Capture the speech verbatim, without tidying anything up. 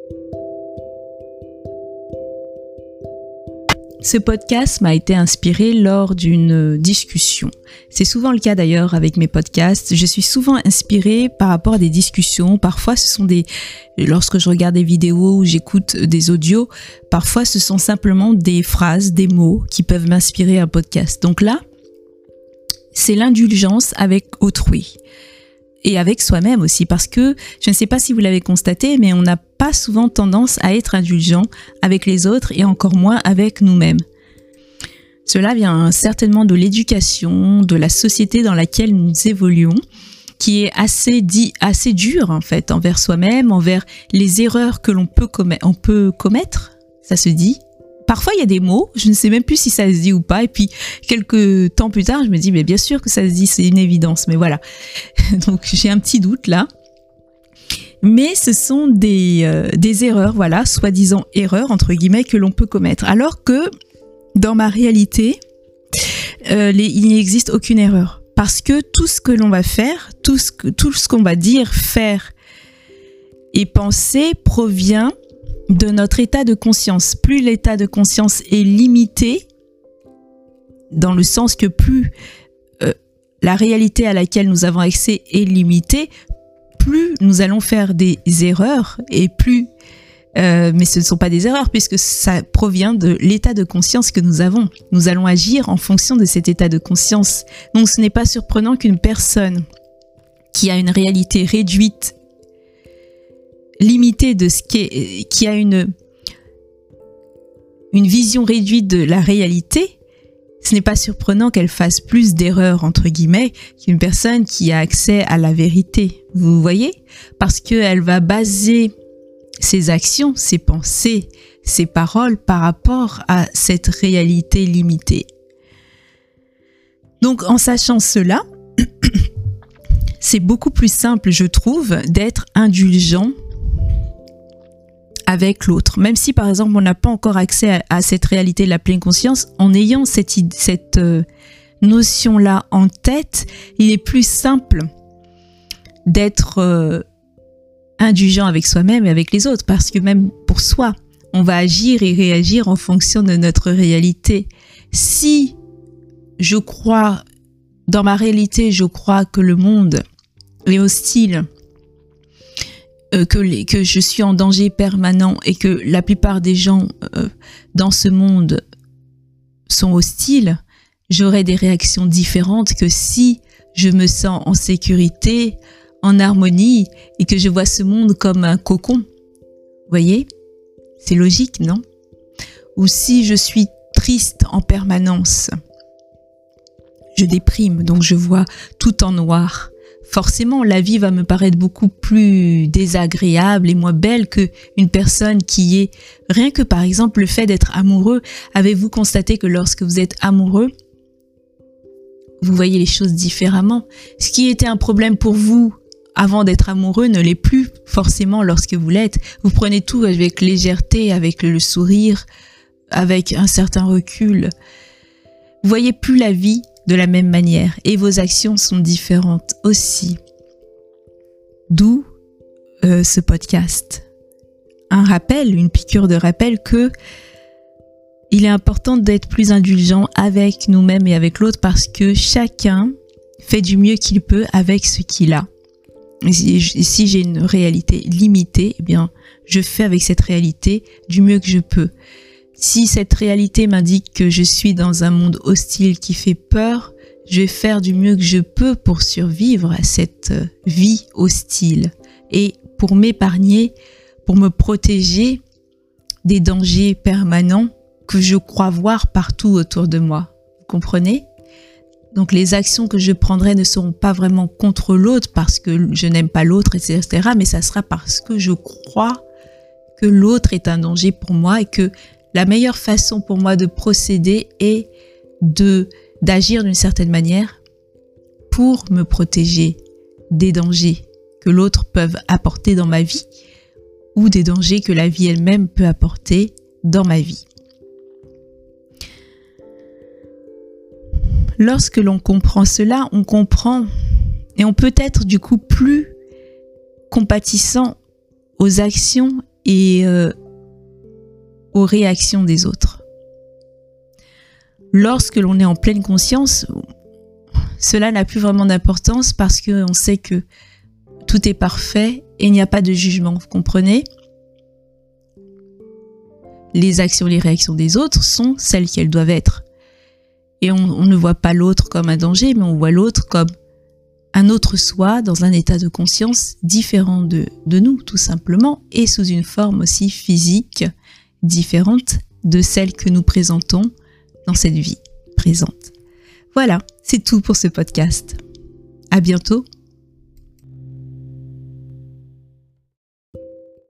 Ce podcast m'a été inspiré lors d'une discussion. C'est souvent le cas d'ailleurs avec mes podcasts. Je suis souvent inspirée par rapport à des discussions. Parfois, ce sont des, lorsque je regarde des vidéos ou j'écoute des audios, parfois ce sont simplement des phrases, des mots qui peuvent m'inspirer un podcast. Donc là, c'est l'indulgence avec autrui. Et avec soi-même aussi, parce que je ne sais pas si vous l'avez constaté, mais on n'a pas souvent tendance à être indulgent avec les autres et encore moins avec nous-mêmes. Cela vient certainement de l'éducation, de la société dans laquelle nous évoluons, qui est assez dit, assez dure en fait envers soi-même, envers les erreurs que l'on peut, commet- on peut commettre, ça se dit. Parfois, il y a des mots, je ne sais même plus si ça se dit ou pas. Et puis, quelques temps plus tard, je me dis, mais bien sûr que ça se dit, c'est une évidence. Mais voilà. Donc, j'ai un petit doute là. Mais ce sont des, euh, des erreurs, voilà, soi-disant erreurs, entre guillemets, que l'on peut commettre. Alors que, dans ma réalité, euh, les, il n'existe aucune erreur. Parce que tout ce que l'on va faire, tout ce, que, tout ce qu'on va dire, faire et penser provient de notre état de conscience. Plus l'état de conscience est limité, dans le sens que plus euh, la réalité à laquelle nous avons accès est limitée, plus nous allons faire des erreurs et plus, euh, mais ce ne sont pas des erreurs puisque ça provient de l'état de conscience que nous avons. Nous allons agir en fonction de cet état de conscience. Donc ce n'est pas surprenant qu'une personne qui a une réalité réduite, limitée de ce qui est, qui a une, une vision réduite de la réalité, ce n'est pas surprenant qu'elle fasse plus d'erreurs, entre guillemets, qu'une personne qui a accès à la vérité. Vous voyez? Parce qu'elle va baser ses actions, ses pensées, ses paroles par rapport à cette réalité limitée. Donc, en sachant cela, c'est beaucoup plus simple, je trouve, d'être indulgent avec l'autre. Même si, par exemple, on n'a pas encore accès à, à cette réalité de la pleine conscience, en ayant cette, cette euh, notion-là en tête, il est plus simple d'être euh, indulgent avec soi-même et avec les autres, parce que même pour soi, on va agir et réagir en fonction de notre réalité. Si je crois, dans ma réalité, je crois que le monde est hostile, Que, les, que je suis en danger permanent et que la plupart des gens euh, dans ce monde sont hostiles, j'aurai des réactions différentes que si je me sens en sécurité, en harmonie et que je vois ce monde comme un cocon. Vous voyez? C'est logique, non? Ou si je suis triste en permanence, je déprime, donc je vois tout en noir. Forcément, la vie va me paraître beaucoup plus désagréable et moins belle qu'une personne qui est... Rien que par exemple le fait d'être amoureux, avez-vous constaté que lorsque vous êtes amoureux, vous voyez les choses différemment? Ce qui était un problème pour vous avant d'être amoureux ne l'est plus forcément lorsque vous l'êtes. Vous prenez tout avec légèreté, avec le sourire, avec un certain recul. Vous voyez plus la vie de la même manière et vos actions sont différentes aussi. D'où euh, ce podcast. Un rappel, une piqûre de rappel que il est important d'être plus indulgent avec nous-mêmes et avec l'autre parce que chacun fait du mieux qu'il peut avec ce qu'il a. Et si, si j'ai une réalité limitée, eh bien, je fais avec cette réalité du mieux que je peux. Si cette réalité m'indique que je suis dans un monde hostile qui fait peur, je vais faire du mieux que je peux pour survivre à cette vie hostile et pour m'épargner, pour me protéger des dangers permanents que je crois voir partout autour de moi. Vous comprenez? Donc les actions que je prendrai ne seront pas vraiment contre l'autre parce que je n'aime pas l'autre, et cetera. Mais ça sera parce que je crois que l'autre est un danger pour moi et que la meilleure façon pour moi de procéder est de, d'agir d'une certaine manière pour me protéger des dangers que l'autre peut apporter dans ma vie ou des dangers que la vie elle-même peut apporter dans ma vie. Lorsque l'on comprend cela, on comprend et on peut être du coup plus compatissant aux actions et euh, aux réactions des autres. Lorsque l'on est en pleine conscience, cela n'a plus vraiment d'importance parce qu'on sait que tout est parfait et il n'y a pas de jugement, vous comprenez ? Les actions, les réactions des autres sont celles qu'elles doivent être. Et on, on ne voit pas l'autre comme un danger, mais on voit l'autre comme un autre soi dans un état de conscience différent de, de nous, tout simplement, et sous une forme aussi physique différente de celle que nous présentons dans cette vie présente. Voilà, c'est tout pour ce podcast. À bientôt.